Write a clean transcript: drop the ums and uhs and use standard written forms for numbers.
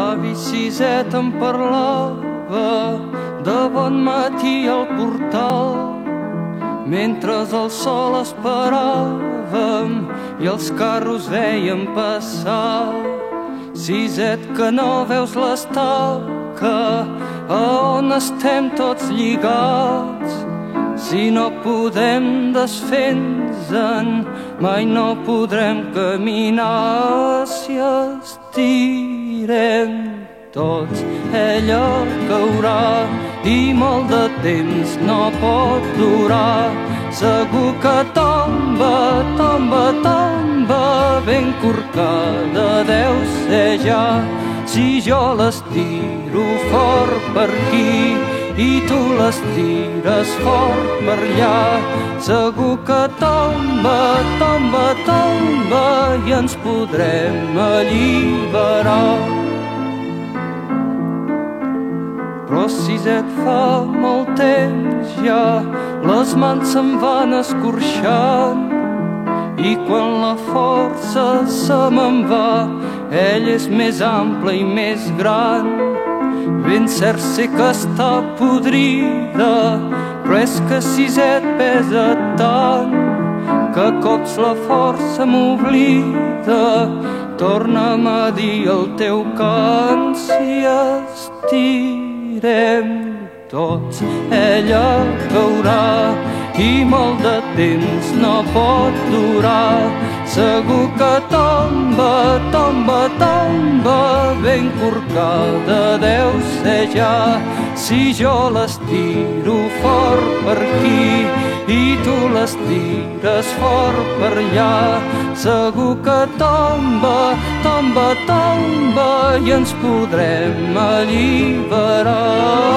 l'avi Siset em parlava de bon matí al portal, mentre el sol esperàvem i els carros veiem passar. Siset, que no veus l'estaca a on estem tots lligats? Si no podem desfer-nos-en, mai no podrem caminar. Si estirem tots, ella caurà i molt de temps no pot durar. Segur que tomba, tomba, tomba, ben corcada deu ser ja. Si jo l'estiro fort per aquí i tu l'estires fort per allà, segur que tomba, tomba, tomba i ens podrem alliberar. Però Siset, fa molt temps ja les mans se'm van escorxant i quan la força se me'n va, ell és més ample i més gran. Ben cert sé que està podrida, però és que Siset pesa tant que a cops la força m'oblida. Torna'm a dir el teu cant. Si estirem tots, ella caurà i molt de temps no pot durar. Segur que tomba, tomba, tomba, ben corcada deu ser ja. Si jo l'estiro fort per aquí i tu l'estires fort per allà, segur que tomba, tomba, tomba i ens podrem alliberar.